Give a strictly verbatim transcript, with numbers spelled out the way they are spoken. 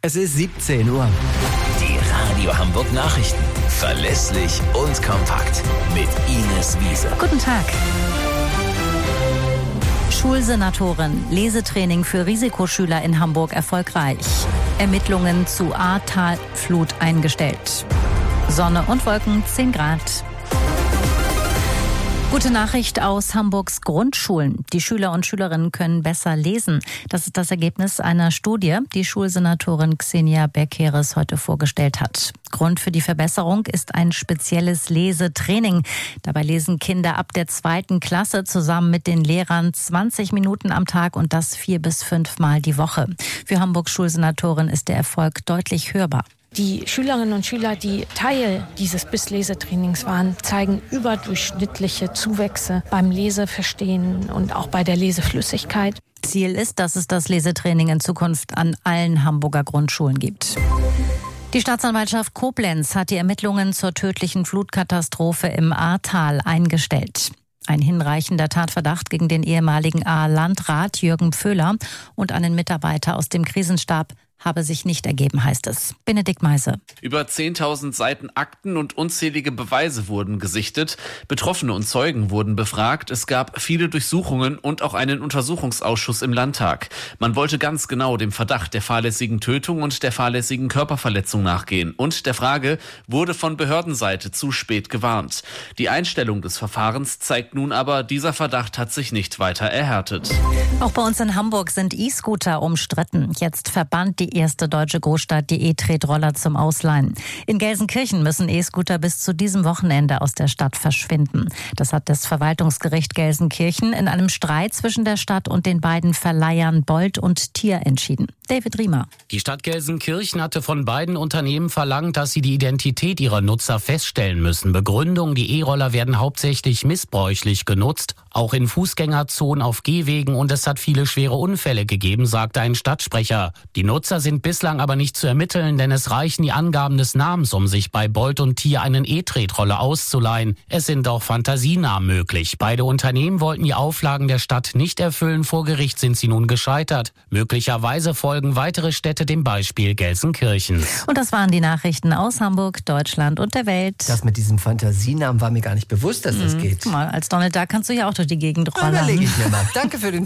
Es ist siebzehn Uhr. Die Radio Hamburg Nachrichten. Verlässlich und kompakt. Mit Ines Wiese. Guten Tag. Schulsenatorin. Lesetraining für Risikoschüler in Hamburg erfolgreich. Ermittlungen zu Ahrtal-Flut eingestellt. Sonne und Wolken, zehn Grad. Gute Nachricht aus Hamburgs Grundschulen. Die Schüler und Schülerinnen können besser lesen. Das ist das Ergebnis einer Studie, die Schulsenatorin Xenia Bekeres heute vorgestellt hat. Grund für die Verbesserung ist ein spezielles Lesetraining. Dabei lesen Kinder ab der zweiten Klasse zusammen mit den Lehrern zwanzig Minuten am Tag und das vier bis fünfmal die Woche. Für Hamburgs Schulsenatorin ist der Erfolg deutlich hörbar. Die Schülerinnen und Schüler, die Teil dieses B I S-Lesetrainings waren, zeigen überdurchschnittliche Zuwächse beim Leseverstehen und auch bei der Leseflüssigkeit. Ziel ist, dass es das Lesetraining in Zukunft an allen Hamburger Grundschulen gibt. Die Staatsanwaltschaft Koblenz hat die Ermittlungen zur tödlichen Flutkatastrophe im Ahrtal eingestellt. Ein hinreichender Tatverdacht gegen den ehemaligen Ahr-Landrat Jürgen Pföhler und einen Mitarbeiter aus dem Krisenstab habe sich nicht ergeben, heißt es. Benedikt Meise. Über zehntausend Seiten Akten und unzählige Beweise wurden gesichtet. Betroffene und Zeugen wurden befragt. Es gab viele Durchsuchungen und auch einen Untersuchungsausschuss im Landtag. Man wollte ganz genau dem Verdacht der fahrlässigen Tötung und der fahrlässigen Körperverletzung nachgehen. Und der Frage, wurde von Behördenseite zu spät gewarnt? Die Einstellung des Verfahrens zeigt nun aber, dieser Verdacht hat sich nicht weiter erhärtet. Auch bei uns in Hamburg sind E-Scooter umstritten. Jetzt verbannt die erste deutsche Großstadt die E-Tretroller zum Ausleihen. In Gelsenkirchen müssen E-Scooter bis zu diesem Wochenende aus der Stadt verschwinden. Das hat das Verwaltungsgericht Gelsenkirchen in einem Streit zwischen der Stadt und den beiden Verleihern Bolt und Tier entschieden. David Riemer. Die Stadt Gelsenkirchen hatte von beiden Unternehmen verlangt, dass sie die Identität ihrer Nutzer feststellen müssen. Begründung, die E-Roller werden hauptsächlich missbräuchlich genutzt, auch in Fußgängerzonen, auf Gehwegen, und es hat viele schwere Unfälle gegeben, sagte ein Stadtsprecher. Die Nutzer sind bislang aber nicht zu ermitteln, denn es reichen die Angaben des Namens, um sich bei Bolt und Tier einen E-Tretroller auszuleihen. Es sind auch Fantasienamen möglich. Beide Unternehmen wollten die Auflagen der Stadt nicht erfüllen. Vor Gericht sind sie nun gescheitert. Möglicherweise folgen weitere Städte dem Beispiel Gelsenkirchen. Und das waren die Nachrichten aus Hamburg, Deutschland und der Welt. Das mit diesem Fantasienamen war mir gar nicht bewusst, dass das mhm. geht. Guck mal, als Donald Duck kannst du ja auch durch die Gegend rollern. Überlege ich mir mal. Danke für den